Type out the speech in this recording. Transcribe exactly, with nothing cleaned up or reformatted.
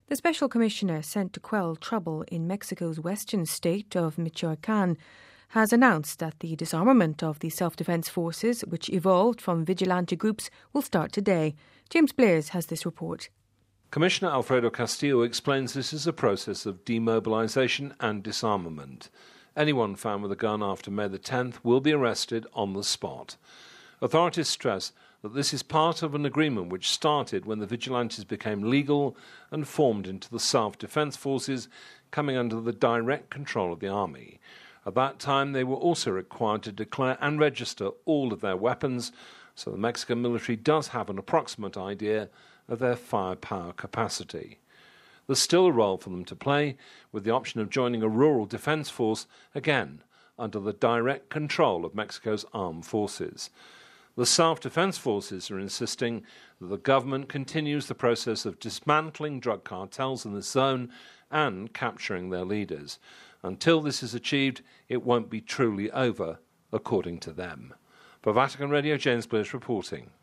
The Special Commissioner sent to quell trouble in Mexico's western state of Michoacán has announced that the disarmament of the self-defense forces, which evolved from vigilante groups, will start today. James Blaers has this report. Commissioner Alfredo Castillo explains this is a process of demobilization and disarmament. Anyone found with a gun after May the tenth will be arrested on the spot. Authorities stress that this is part of an agreement which started when the vigilantes became legal and formed into the self-defense forces, coming under the direct control of the army. At that time, they were also required to declare and register all of their weapons, so the Mexican military does have an approximate idea of their firepower capacity. There's still a role for them to play, with the option of joining a rural defense force, again, under the direct control of Mexico's armed forces. The self-defense forces are insisting that the government continues the process of dismantling drug cartels in the zone and capturing their leaders. Until this is achieved, it won't be truly over, according to them. For Vatican Radio, James Blaers reporting.